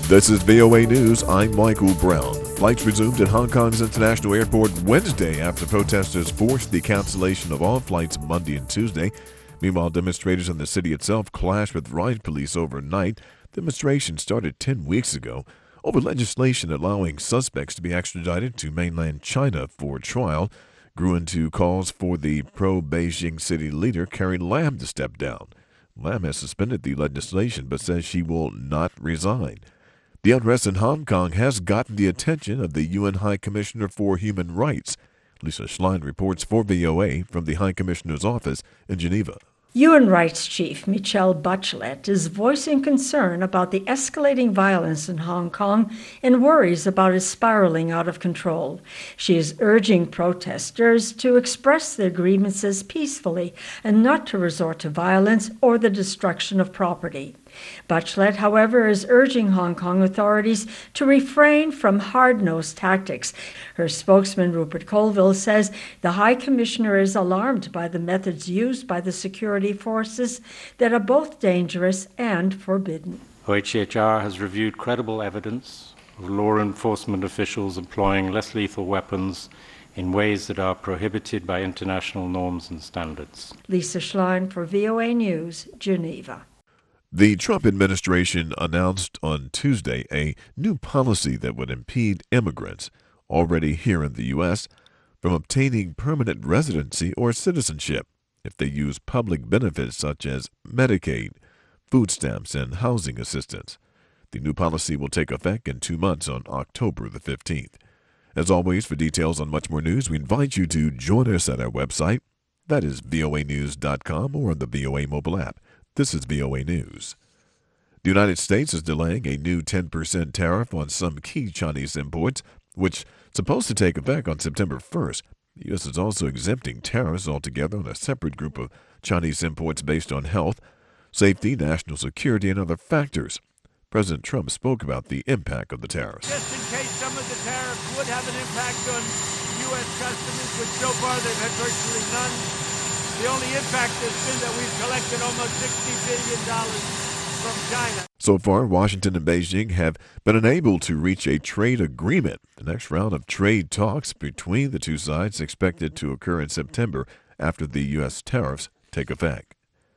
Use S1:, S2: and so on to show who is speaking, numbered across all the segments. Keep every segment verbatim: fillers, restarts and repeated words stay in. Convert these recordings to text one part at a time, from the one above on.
S1: This is V O A News. I'm Michael Brown. Flights resumed at Hong Kong's International Airport Wednesday after protesters forced the cancellation of all flights Monday and Tuesday. Meanwhile, demonstrators in the city itself clashed with riot police overnight. Demonstrations started ten weeks ago over legislation allowing suspects to be extradited to mainland China for trial. Grew into calls for the pro-Beijing city leader Carrie Lam to step down. Lam has suspended the legislation but says she will not resign. The unrest in Hong Kong has gotten the attention of the U N High Commissioner for Human Rights. Lisa Schlein reports for V O A from the High Commissioner's office in Geneva.
S2: U N Rights Chief Michelle Bachelet is voicing concern about the escalating violence in Hong Kong and worries about it spiraling out of control. She is urging protesters to express their grievances peacefully and not to resort to violence or the destruction of property. Bachelet, however, is urging Hong Kong authorities to refrain from hard-nosed tactics. Her spokesman, Rupert Colville, says the High Commissioner is alarmed by the methods used by the security forces that are both dangerous and forbidden.
S3: O H C H R has reviewed credible evidence of law enforcement officials employing less lethal weapons in ways that are prohibited by international norms and standards.
S2: Lisa Schlein for V O A News, Geneva.
S1: The Trump administration announced on Tuesday a new policy that would impede immigrants already here in the U S from obtaining permanent residency or citizenship if they use public benefits such as Medicaid, food stamps, and housing assistance. The new policy will take effect in two months on October the fifteenth. As always, for details on much more news, we invite you to join us at our website. That is V O A news dot com or on the V O A mobile app. This is V O A News. The United States is delaying a new ten percent tariff on some key Chinese imports, which is supposed to take effect on September first. The U S is also exempting tariffs altogether on a separate group of Chinese imports based on health, safety, national security, and other factors. President Trump spoke about the impact of the tariffs.
S4: Just in case some of the tariffs would have an impact on U S customers, which so far they've had virtually none. The only impact has been that we've collected almost sixty billion dollars from China.
S1: So far, Washington and Beijing have been unable to reach a trade agreement. The next round of trade talks between the two sides expected to occur in September after the U S tariffs take effect.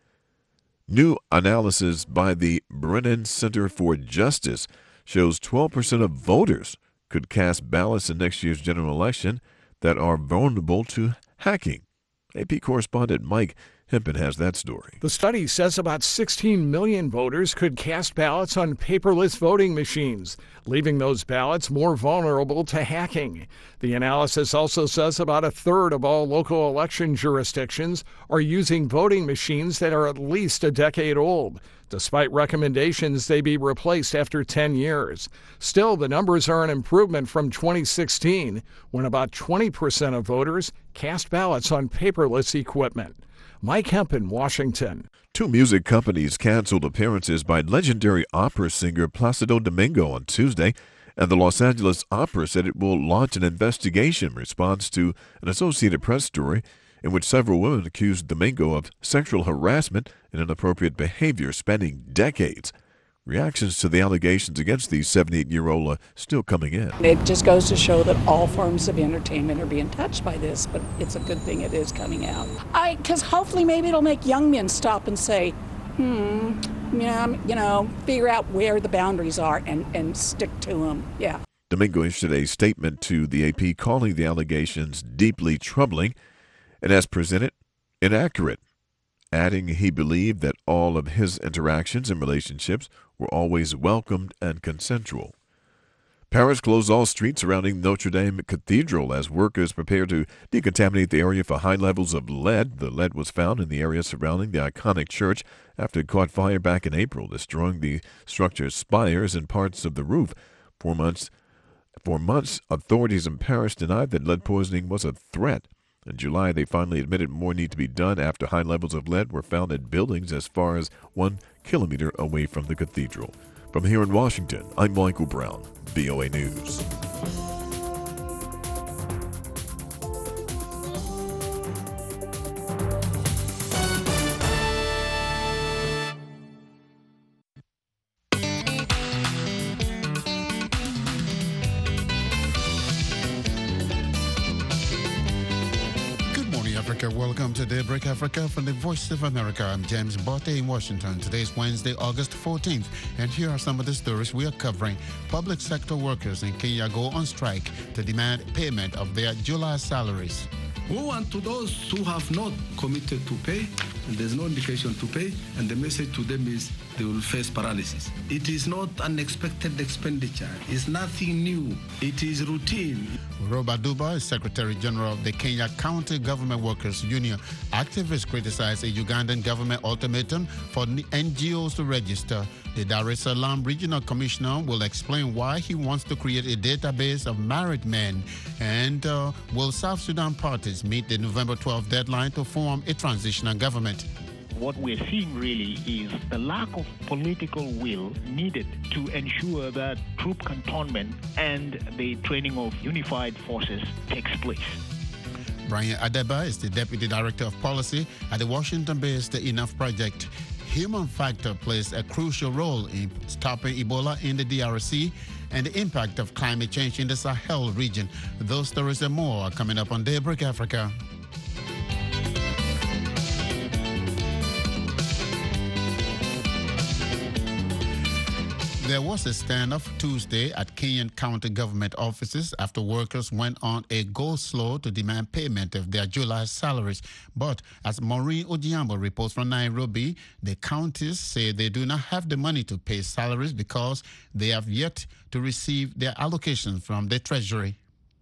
S1: New analysis by the Brennan Center for Justice shows twelve percent of voters could cast ballots in next year's general election that are vulnerable to hacking. A P correspondent Mike Hempen has that story.
S5: The study says about sixteen million voters could cast ballots on paperless voting machines, leaving those ballots more vulnerable to hacking. The analysis also says about a third of all local election jurisdictions are using voting machines that are at least a decade old, despite recommendations they be replaced after ten years. Still, the numbers are an improvement from twenty sixteen, when about twenty percent of voters cast ballots on paperless equipment. Mike Hempen, Washington.
S1: Two music companies canceled appearances by legendary opera singer Placido Domingo on Tuesday, and the Los Angeles Opera said it will launch an investigation in response to an Associated Press story in which several women accused Domingo of sexual harassment and inappropriate behavior spanning decades. Reactions to the allegations against the seventy-eight-year-old are still coming in.
S6: It just goes to show that all forms of entertainment are being touched by this, but it's a good thing it is coming out. I, because hopefully maybe it'll make young men stop and say, hmm, yeah, you know, figure out where the boundaries are and, and stick to them. Yeah.
S1: Domingo issued a statement to the A P calling the allegations deeply troubling and, as presented, inaccurate, adding he believed that all of his interactions and relationships were always welcomed and consensual. Paris closed all streets surrounding Notre Dame Cathedral as workers prepare to decontaminate the area for high levels of lead. The lead was found in the area surrounding the iconic church after it caught fire back in April, destroying the structure's spires and parts of the roof. For months, for months, authorities in Paris denied that lead poisoning was a threat. In July, they finally admitted more need to be done after high levels of lead were found at buildings as far as one kilometer away from the cathedral. From here in Washington, I'm Michael Brown, V O A News.
S7: Africa. Welcome to Daybreak Africa from the Voice of America. I'm James Botte in Washington. Today's Wednesday, August fourteenth, and here are some of the stories we are covering. Public sector workers in Kenya go on strike to demand payment of their July salaries.
S8: Woe unto those who have not committed to pay, and there's no indication to pay, and the message to them is they will face paralysis. It is not unexpected expenditure. It's nothing new. It is routine.
S7: Roba Duba is Secretary General of the Kenya County Government Workers Union. Activists criticize a Ugandan government ultimatum for N G Os to register. The Dar es Salaam Regional Commissioner will explain why he wants to create a database of married men. And uh, will South Sudan parties meet the November twelfth deadline to form a transitional government?
S9: What we're seeing really is the lack of political will needed to ensure that troop cantonment and the training of unified forces takes place.
S7: Brian Adeba is the Deputy Director of Policy at the Washington-based Enough Project. Human factor plays a crucial role in stopping Ebola in the D R C and the impact of climate change in the Sahel region. Those stories and more are coming up on Daybreak Africa. There was a standoff Tuesday at Kenyan county government offices after workers went on a go-slow to demand payment of their July salaries. But as Maureen Ojiambo reports from Nairobi, the counties say they do not have the money to pay salaries because they have yet to receive their allocations from the Treasury.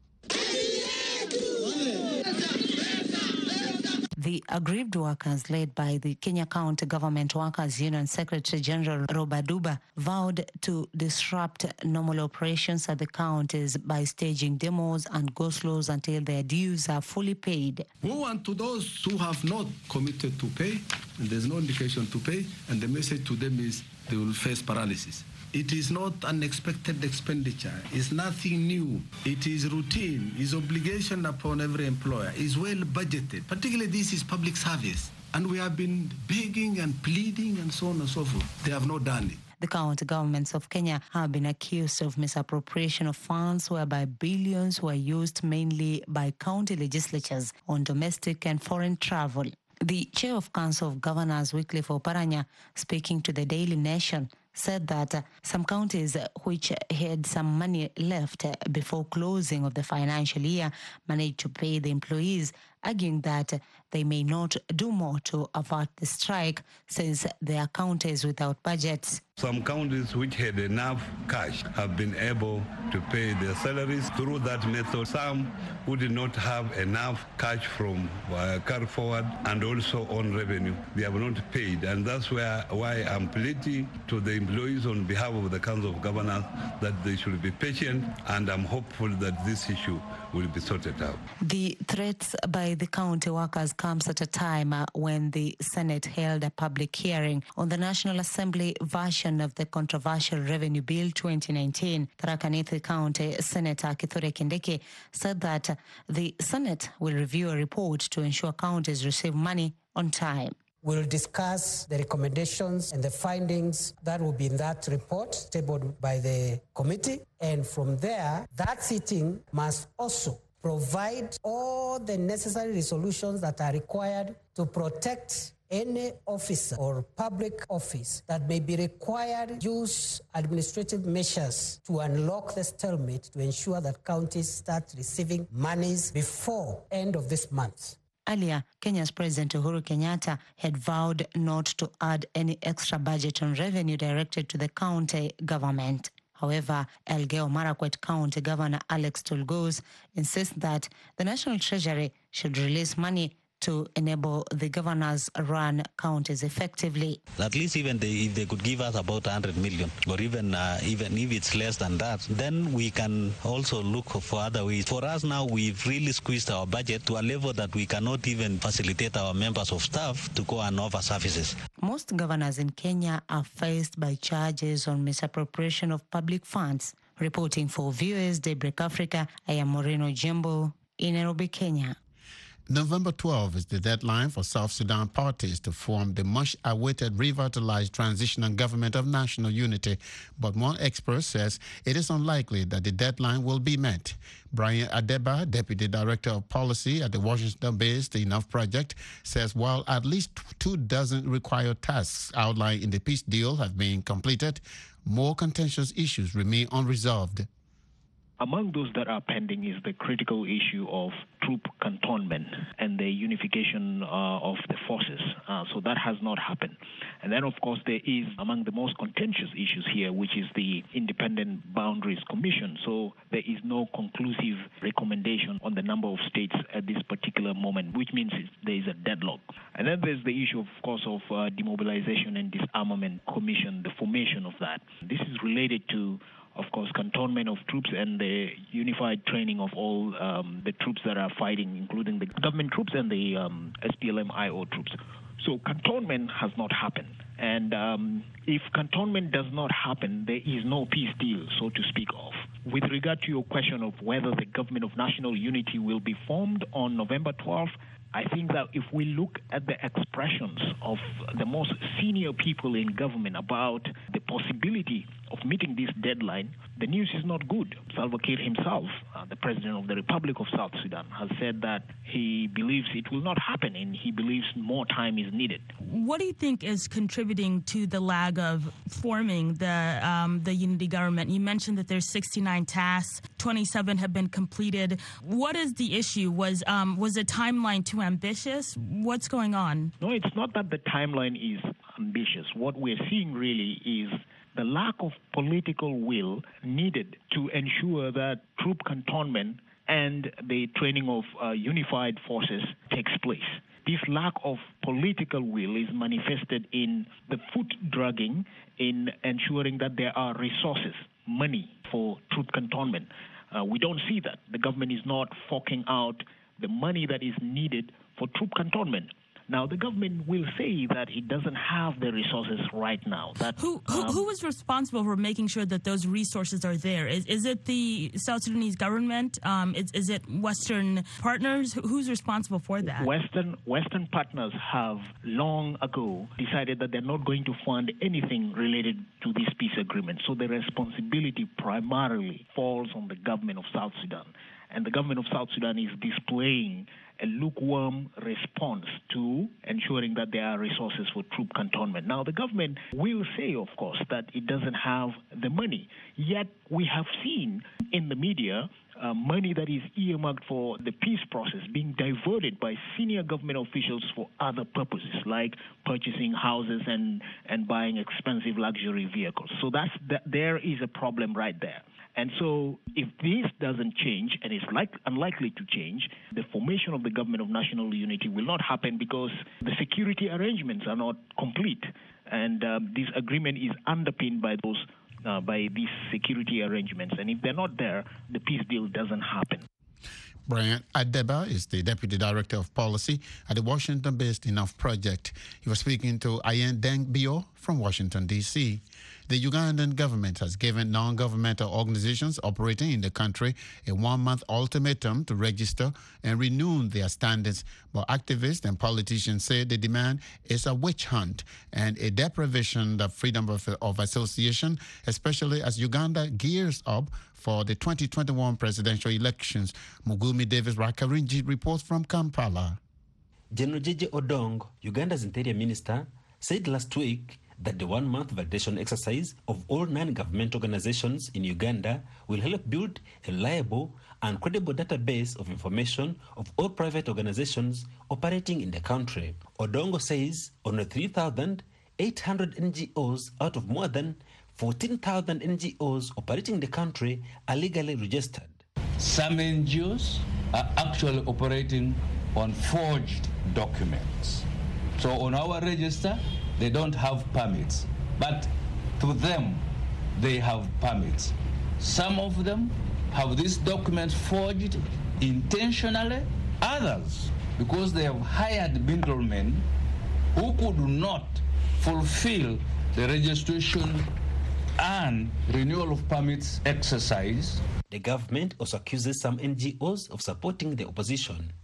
S10: The aggrieved workers, led by the Kenya County Government Workers Union Secretary General Roba Duba, vowed to disrupt normal operations at the counties by staging demos and go-slows until their dues are fully paid.
S8: Woe unto those who have not committed to pay, and there's no indication to pay, and the message to them is they will face paralysis. It is not unexpected expenditure. It's nothing new. It is routine. It's obligation upon every employer. It's well budgeted. Particularly this is public service. And we have been begging and pleading and so on and so forth. They have not done it.
S10: The county governments of Kenya have been accused of misappropriation of funds whereby billions were used mainly by county legislatures on domestic and foreign travel. The chair of Council of Governors, Wycliffe Oparanya, speaking to the Daily Nation, said that uh, some counties uh, which had some money left uh, before closing of the financial year managed to pay the employees, arguing that uh, they may not do more to avert the strike since their counties without budgets.
S11: Some counties which had enough cash have been able to pay their salaries through that method. Some who did not have enough cash from uh, carry forward and also on revenue, they have not paid. And that's where why I'm pleading to the employees on behalf of the Council of Governors that they should be patient, and I'm hopeful that this issue will be sorted out.
S10: The threats by the county workers comes at a time uh, when the Senate held a public hearing on the National Assembly version of the controversial Revenue Bill twenty nineteen. Tharaka Nithi County Senator Kithure Kindiki said that uh, the Senate will review a report to ensure counties receive money on time.
S12: We'll discuss the recommendations and the findings that will be in that report tabled by the committee. And from there, that sitting must also provide all the necessary resolutions that are required to protect any officer or public office that may be required to use administrative measures to unlock the stalemate to ensure that counties start receiving monies before end of this month.
S10: Earlier, Kenya's President Uhuru Kenyatta had vowed not to add any extra budget on revenue directed to the county government. However, Elgeyo Marakwet County Governor Alex Tulgos insists that the National Treasury should release money to enable the governors run counties effectively.
S13: At least even they, if they could give us about one hundred million, or even uh, even if it's less than that, then we can also look for other ways. For us now, we've really squeezed our budget to a level that we cannot even facilitate our members of staff to go and offer services.
S10: Most governors in Kenya are faced by charges on misappropriation of public funds. Reporting for Viewers Daybreak Africa, I am Maureen Ojiambo in Nairobi, Kenya.
S7: November twelfth is the deadline for South Sudan parties to form the much-awaited revitalized transitional government of national unity, but one expert says it is unlikely that the deadline will be met. Brian Adeba, Deputy Director of Policy at the Washington-based Enough Project, says while at least two dozen required tasks outlined in the peace deal have been completed, more contentious issues remain unresolved.
S9: Among those that are pending is the critical issue of troop cantonment and the unification uh, of the forces. Uh, so that has not happened. And then, of course, there is among the most contentious issues here, which is the Independent Boundaries Commission. So there is no conclusive recommendation on the number of states at this particular moment, which means there is a deadlock. And then there's the issue, of course, of uh, Demobilization and Disarmament Commission, the formation of that. This is related to, of course, cantonment of troops and the unified training of all um, the troops that are fighting, including the government troops and the um, S P L M I O troops. So cantonment has not happened. And um, if cantonment does not happen, there is no peace deal, so to speak of. With regard to your question of whether the government of national unity will be formed on November twelfth, I think that if we look at the expressions of the most senior people in government about the possibility of meeting this deadline, the news is not good. Salva Kiir himself, uh, the president of the Republic of South Sudan, has said that he believes it will not happen and he believes more time is needed.
S14: What do you think is contributing to the lag of forming the um, the unity government? You mentioned that there's sixty-nine tasks, twenty-seven have been completed. What is the issue? Was um, was the timeline too ambitious? What's going on?
S9: No, it's not that the timeline is ambitious. What we're seeing really is the lack of political will needed to ensure that troop cantonment and the training of uh, unified forces takes place. This lack of political will is manifested in the foot dragging in ensuring that there are resources, money for troop cantonment. Uh, we don't see that. The government is not forking out the money that is needed for troop cantonment. Now, the government will say that it doesn't have the resources right now. That
S14: who who, um, who is responsible for making sure that those resources are there? Is is it the South Sudanese government? Um, is is it Western partners? Who's responsible for that?
S9: Western Western partners have long ago decided that they're not going to fund anything related to this peace agreement. So the responsibility primarily falls on the government of South Sudan. And the government of South Sudan is displaying a lukewarm response to ensuring that there are resources for troop cantonment. Now, the government will say, of course, that it doesn't have the money. Yet, we have seen in the media uh, money that is earmarked for the peace process being diverted by senior government officials for other purposes, like purchasing houses and, and buying expensive luxury vehicles. So that's that, there is a problem right there. And so if this doesn't change, and it's like, unlikely to change, the formation of the government of national unity will not happen because the security arrangements are not complete. And uh, this agreement is underpinned by those, uh, by these security arrangements. And if they're not there, the peace deal doesn't happen.
S7: Brian Adeba is the Deputy Director of Policy at the Washington-based Enough Project. He was speaking to Ayen Deng Bio from Washington, D C The Ugandan government has given non-governmental organizations operating in the country a one-month ultimatum to register and renew their standards. But activists and politicians say the demand is a witch hunt and a deprivation of freedom of, of association, especially as Uganda gears up for the twenty twenty-one presidential elections. Mugumi Davis Rakarinji reports from Kampala.
S15: General J J Odong, Uganda's interior minister, said last week that the one-month validation exercise of all non-government organizations in Uganda will help build a reliable and credible database of information of all private organizations operating in the country. Odongo says only three thousand eight hundred N G Os out of more than fourteen thousand N G Os operating in the country are legally registered.
S16: Some N G Os are actually operating on forged documents. So on our register, they don't have permits, but to them, they have permits. Some of them have these documents forged intentionally, others because they have hired middlemen who could not fulfill the registration and renewal of permits exercise.
S15: The government also accuses some N G Os of supporting the opposition.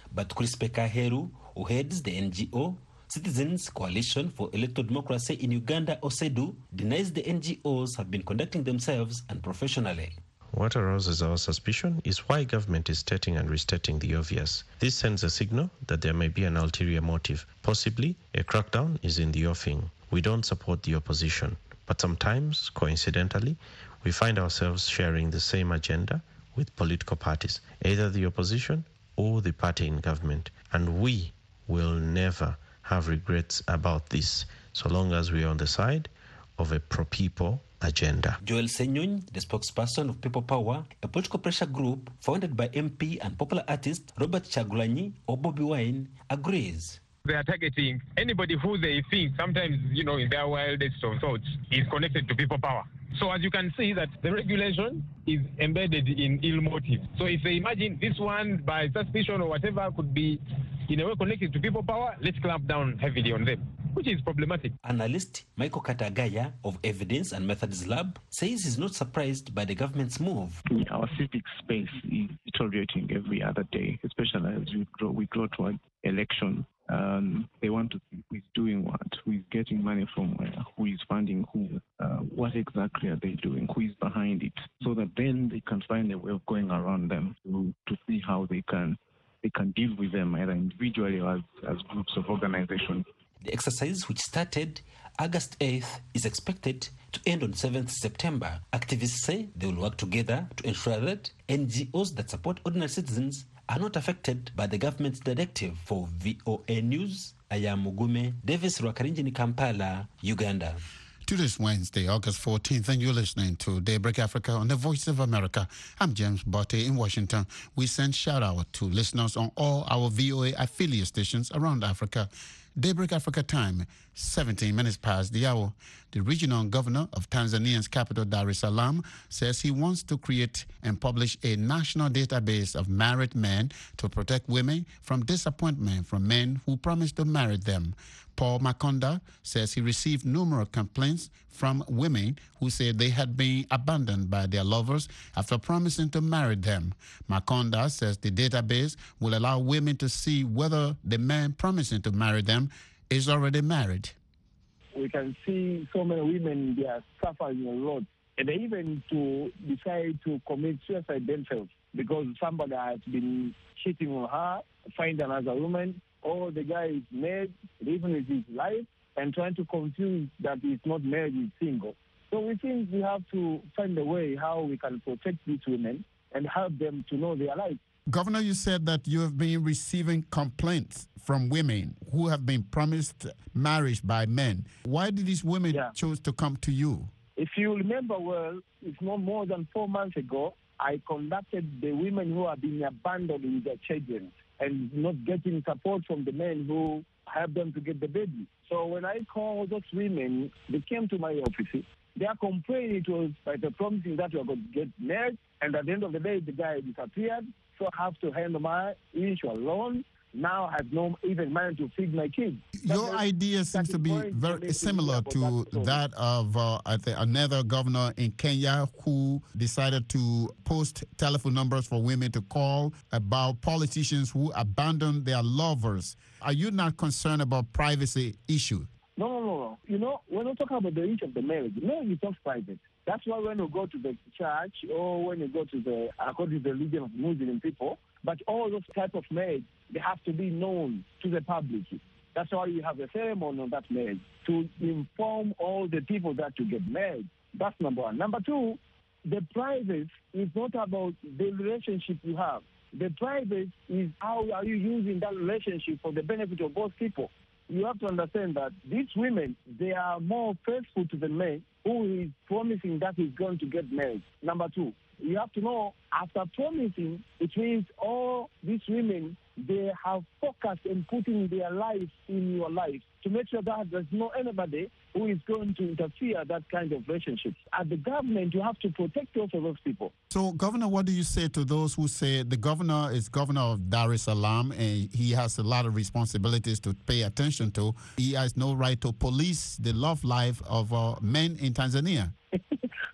S15: But Crispe Kaheru, who heads the N G O Citizens Coalition for Electoral Democracy in Uganda, OCEDU, denies the N G Os have been conducting themselves unprofessionally.
S17: What arouses our suspicion is why government is stating and restating the obvious. This sends a signal that there may be an ulterior motive. Possibly, a crackdown is in the offing. We don't support the opposition, but sometimes, coincidentally, we find ourselves sharing the same agenda with political parties, either the opposition or the party in government. And we will never have regrets about this, so long as we are on the side of a pro-people agenda.
S15: Joel Senyun, the spokesperson of People Power, a political pressure group founded by M P and popular artist Robert Chagulanyi or Bobby Wine, agrees.
S18: They are targeting anybody who they think, sometimes, you know, in their wildest of thoughts, is connected to People Power. So as you can see that the regulation is embedded in ill motive. So if they imagine this one by suspicion or whatever could be in a way connected to People Power, let's clamp down heavily on them, which is problematic.
S15: Analyst Michael Katagaya of Evidence and Methods Lab says he's not surprised by the government's move.
S9: Our civic space is deteriorating every other day, especially as we grow, we grow toward election. Um, they want to see who is doing what, who is getting money from where, who is funding who, uh, what exactly are they doing, who is behind it, so that then they can find a way of going around them to, to see how they can they can deal with them either individually or as, as groups of organizations.
S15: The exercise, which started August eighth, is expected to end on seventh September. Activists say they will work together to ensure that N G Os that support ordinary citizens are not affected by the government's directive. For V O A News, I am Mugume Davis Rwakarinjini, Kampala, Uganda.
S7: To this Wednesday, August fourteenth, and you're listening to Daybreak Africa on the Voice of America. I'm James Botte in Washington. We send shout-out to listeners on all our V O A affiliate stations around Africa. Daybreak Africa time, seventeen minutes past the hour. The regional governor of Tanzania's capital, Dar es Salaam, says he wants to create and publish a national database of married men to protect women from disappointment from men who promise to marry them. Paul Makonda says he received numerous complaints from women who said they had been abandoned by their lovers after promising to marry them. Makonda says the database will allow women to see whether the man promising to marry them is already married.
S19: We can see so many women, they are suffering a lot, and they even to decide to commit suicide themselves because somebody has been cheating on her, find another woman, or the guy is married, living with his life, and trying to confuse that he's not married, he's single. So we think we have to find a way how we can protect these women and help them to know their life.
S7: Governor, you said that you have been receiving complaints from women who have been promised marriage by men. Why did these women yeah. choose to come to you?
S19: If you remember well, it's not more than four months ago, I conducted the women who have been abandoned with their children and not getting support from the men who helped them to get the baby. So when I called those women, they came to my office. Their complaint it was by the promising that we are going to get married, and at the end of the day, the guy disappeared. So I have to handle my issue alone. Now I have no even money to feed my kids.
S7: Your idea seems to be very similar to that of uh, I think another governor in Kenya who decided to post telephone numbers for women to call about politicians who abandon their lovers. Are you not concerned about privacy issue?
S19: No, no, no, no. You know, when we talk about the issue of the marriage, marriage is not private. That's why when you go to the church or when you go to the, according to the religion of Muslim people, but all those type of marriage, they have to be known to the public. That's why you have a ceremony on that marriage, to inform all the people that you get married. That's number one. Number two, the private is not about the relationship you have. The private is how are you using that relationship for the benefit of both people. You have to understand that these women, they are more faithful to the man who is promising that he's going to get married. Number two, you have to know, after promising, it means all these women, they have focused in putting their life in your life to make sure that there's no anybody who is going to interfere that kind of relationship. As the government, you have to protect also those people.
S7: So, Governor, what do you say to those who say the governor is governor of Dar es Salaam and he has a lot of responsibilities to pay attention to? He has no right to police the love life of uh, men in Tanzania.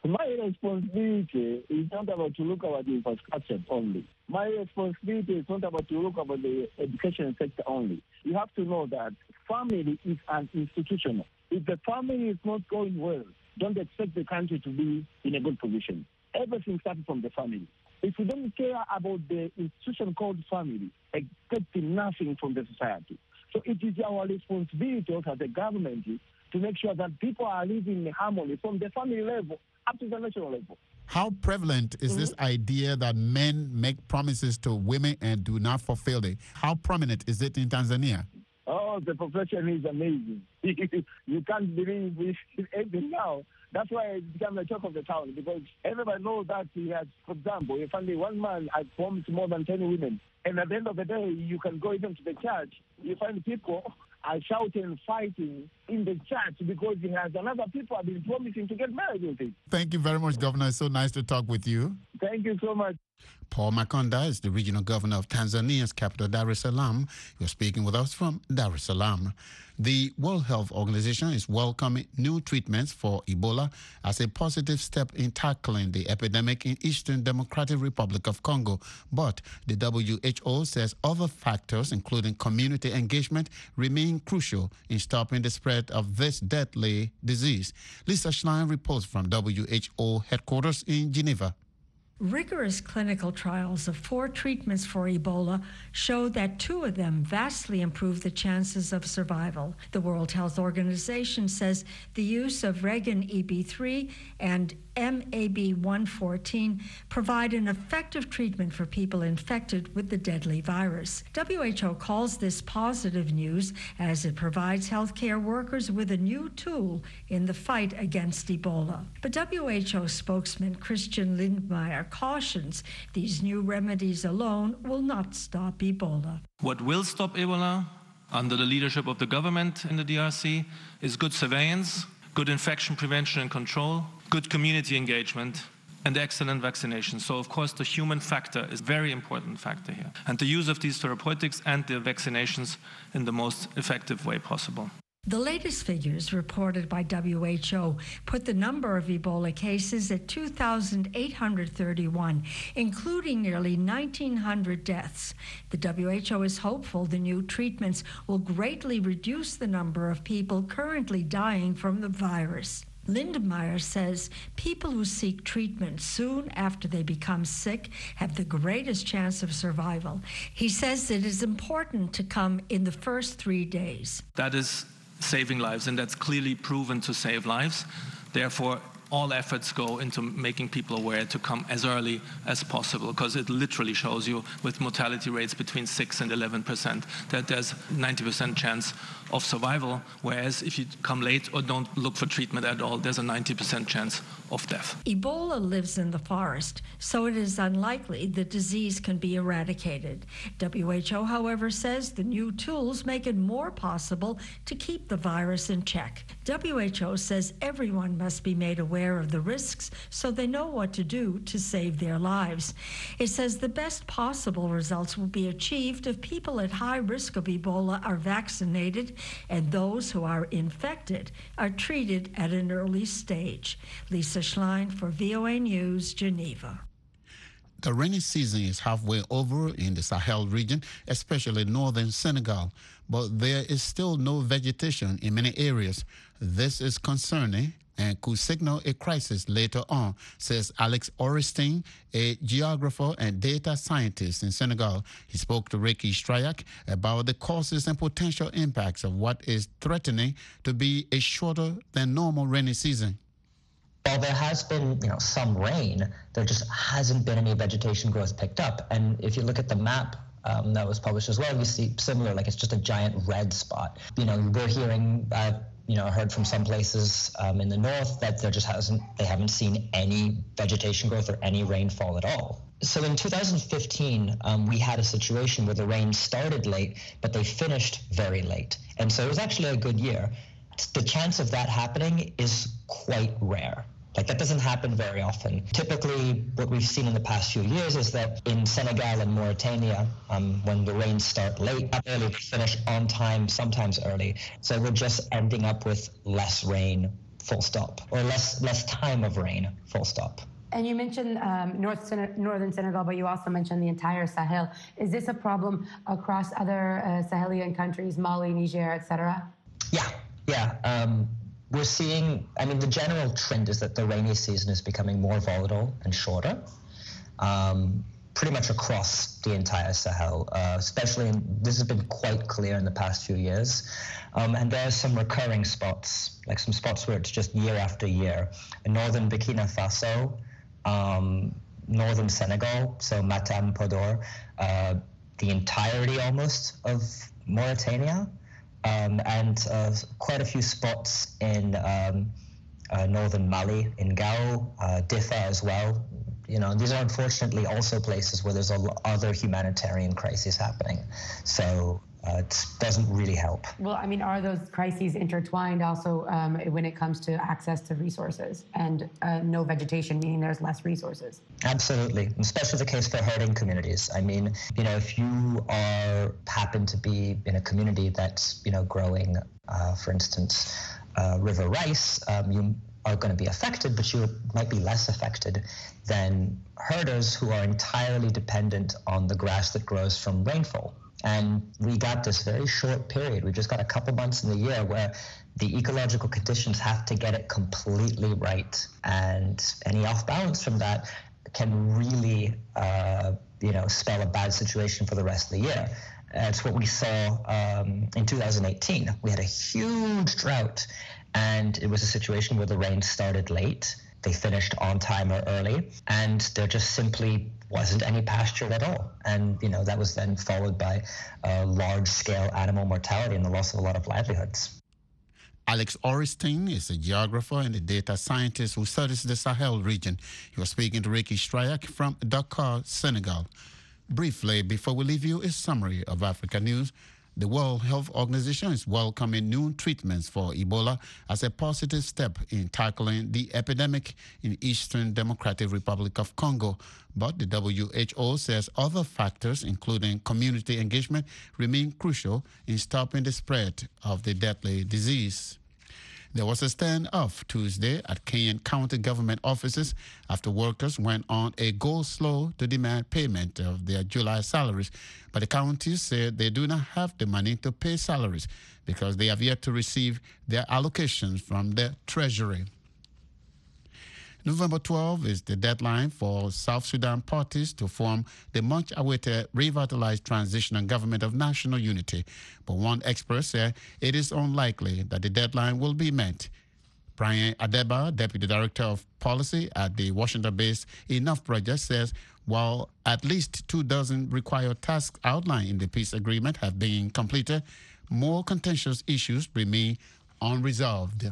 S19: My responsibility is not about to look about the infrastructure only. My responsibility is not about to look about the education sector only. You have to know that family is an institution. If the family is not going well, don't expect the country to be in a good position. Everything starts from the family. If you don't care about the institution called family, expecting nothing from the society. So it is our responsibility also as a government to make sure that people are living in harmony from the family level up to the national level.
S7: How prevalent is mm-hmm. this idea that men make promises to women and do not fulfill it? How prominent is it in Tanzania?
S19: Oh, the profession is amazing. You can't believe it even now. That's why it became the talk of the town, because everybody knows that he has, for example, if only one man has promised more than ten women, and at the end of the day, you can go even to the church, you find people are shouting and fighting in the church because he has another people have been promising to get married with him.
S7: Thank you very much, Governor. It's so nice to talk with you.
S19: Thank you so much.
S7: Paul Makonda is the regional governor of Tanzania's capital, Dar es Salaam. You're speaking with us from Dar es Salaam. The World Health Organization is welcoming new treatments for Ebola as a positive step in tackling the epidemic in Eastern Democratic Republic of Congo. But the W H O says other factors, including community engagement, remain crucial in stopping the spread of this deadly disease. Lisa Schlein reports from W H O headquarters in Geneva.
S2: Rigorous clinical trials of four treatments for Ebola show that two of them vastly improve the chances of survival. The World Health Organization says the use of Regan E B three and M A B one fourteen provide an effective treatment for people infected with the deadly virus. W H O calls this positive news as it provides healthcare workers with a new tool in the fight against Ebola. But W H O spokesman Christian Lindmeier cautions these new remedies alone will not stop Ebola.
S20: What will stop Ebola, under the leadership of the government in the D R C, is good surveillance, good infection prevention and control, good community engagement, and excellent vaccination. So, of course, the human factor is a very important factor here. And the use of these therapeutics and the vaccinations in the most effective way possible.
S2: The latest figures reported by W H O put the number of Ebola cases at two thousand eight hundred thirty-one, including nearly nineteen hundred deaths. The W H O is hopeful the new treatments will greatly reduce the number of people currently dying from the virus. Lindmeier says people who seek treatment soon after they become sick have the greatest chance of survival. He says it is important to come in the first three days.
S20: That is saving lives, and that's clearly proven to save lives. Therefore, all efforts go into making people aware to come as early as possible, because it literally shows you with mortality rates between six and eleven percent that there's ninety percent chance of survival, whereas if you come late or don't look for treatment at all, there's a ninety percent chance of death.
S2: Ebola lives in the forest, so it is unlikely the disease can be eradicated. W H O, however, says the new tools make it more possible to keep the virus in check. W H O says everyone must be made aware of the risks so they know what to do to save their lives. It says the best possible results will be achieved if people at high risk of Ebola are vaccinated and those who are infected are treated at an early stage. Lisa Schlein for V O A News, Geneva.
S7: The rainy season is halfway over in the Sahel region, especially northern Senegal, but there is still no vegetation in many areas. This is concerning and could signal a crisis later on, says Alex Orestein, a geographer and data scientist in Senegal. He spoke to Ricky Strayak about the causes and potential impacts of what is threatening to be a shorter than normal rainy season.
S21: While there has been, you know, some rain, there just hasn't been any vegetation growth picked up. And if you look at the map um, that was published as well, you see similar, like it's just a giant red spot. You know, we're hearing, uh, you know, heard from some places um, in the north that there just hasn't, they haven't seen any vegetation growth or any rainfall at all. So in two thousand fifteen, um, we had a situation where the rain started late, but they finished very late. And so it was actually a good year. The chance of that happening is quite rare. Like, that doesn't happen very often. Typically, what we've seen in the past few years is that in Senegal and Mauritania, um, when the rains start late, not early, they finish on time, sometimes early. So we're just ending up with less rain full stop, or less less time of rain, full stop.
S3: And you mentioned um, North Sen- northern Senegal, but you also mentioned the entire Sahel. Is this a problem across other uh, Sahelian countries, Mali, Niger, et cetera?
S21: Yeah, yeah. Um, we're seeing, I mean, the general trend is that the rainy season is becoming more volatile and shorter, um, pretty much across the entire Sahel, uh, especially, in, this has been quite clear in the past few years. Um, and there are some recurring spots, like some spots where it's just year after year. In northern Burkina Faso, um, northern Senegal, so Matam, Podor, uh, the entirety almost of Mauritania, um, and uh, quite a few spots in um, uh, northern Mali, in Gao, uh, Diffa as well. You know, these are unfortunately also places where there's a lot other humanitarian crises happening. So uh, it doesn't really help.
S3: Well, I mean, are those crises intertwined also um, when it comes to access to resources and uh, no vegetation, meaning there's less resources?
S21: Absolutely, especially the case for herding communities. I mean, you know, if you are happen to be in a community that's, you know, growing, uh, for instance, uh, river rice, um, you are going to be affected, but you might be less affected than herders who are entirely dependent on the grass that grows from rainfall. And we got this very short period. We just got a couple months in the year where the ecological conditions have to get it completely right. And any off balance from that can really, uh, you know, spell a bad situation for the rest of the year. That's what we saw um, in two thousand eighteen. We had a huge drought, and it was a situation where the rain started late. They finished on time or early, and there just simply wasn't any pasture at all. And, you know, that was then followed by uh, large-scale animal mortality and the loss of a lot of livelihoods.
S7: Alex Orestein is a geographer and a data scientist who studies the Sahel region. He was speaking to Ricky Strayak from Dakar, Senegal. Briefly, before we leave you, a summary of Africa news. The World Health Organization is welcoming new treatments for Ebola as a positive step in tackling the epidemic in Eastern Democratic Republic of Congo. But the W H O says other factors, including community engagement, remain crucial in stopping the spread of the deadly disease. There was a standoff Tuesday at Kenyan county government offices after workers went on a go-slow to demand payment of their July salaries. But the counties said they do not have the money to pay salaries because they have yet to receive their allocations from the Treasury. November twelfth is the deadline for South Sudan parties to form the much-awaited revitalized transitional government of national unity. But one expert said it is unlikely that the deadline will be met. Brian Adeba, Deputy Director of Policy at the Washington-based Enough Project, says while at least two dozen required tasks outlined in the peace agreement have been completed, more contentious issues remain unresolved.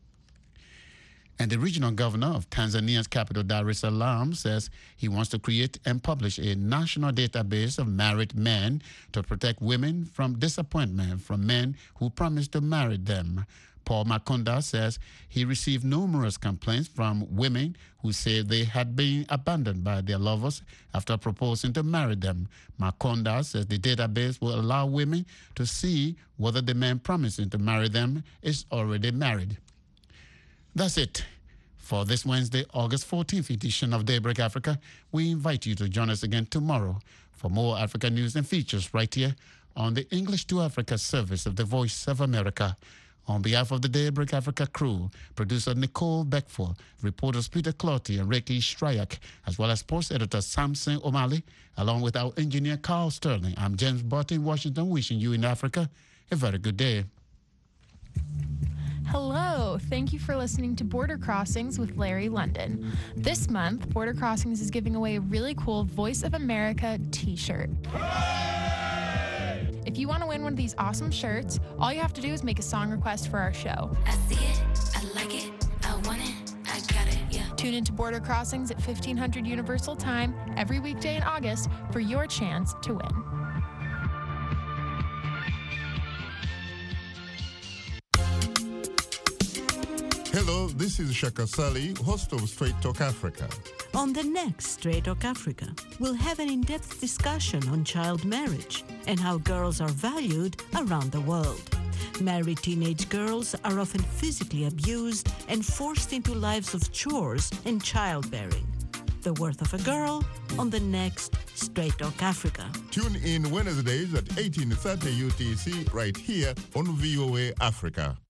S7: And the regional governor of Tanzania's capital, Dar es Salaam, says he wants to create and publish a national database of married men to protect women from disappointment from men who promise to marry them. Paul Makonda says he received numerous complaints from women who say they had been abandoned by their lovers after proposing to marry them. Makonda says the database will allow women to see whether the man promising to marry them is already married. That's it for this Wednesday, August fourteenth edition of Daybreak Africa. We invite you to join us again tomorrow for more Africa news and features right here on the English to Africa service of the Voice of America. On behalf of the Daybreak Africa crew, producer Nicole Beckford, reporters Peter Clotty and Ricky Strayak, as well as sports editor Samson O'Malley, along with our engineer Carl Sterling, I'm James Butt in Washington, wishing you in Africa a very good day.
S22: Hello, thank you for listening to Border Crossings with Larry London. This month, Border Crossings is giving away a really cool Voice of America t-shirt. If you want to win one of these awesome shirts, all you have to do is make a song request for our show.
S23: I see it, I like it, I want it, I got it, yeah.
S22: Tune into Border Crossings at fifteen hundred Universal Time every weekday in August for your chance to win.
S24: Hello, this is Shaka Sali, host of Straight Talk Africa.
S25: On the next Straight Talk Africa, we'll have an in-depth discussion on child marriage and how girls are valued around the world. Married teenage girls are often physically abused and forced into lives of chores and childbearing. The Worth of a Girl on the next Straight Talk Africa.
S24: Tune in Wednesdays at eighteen thirty U T C right here on V O A Africa.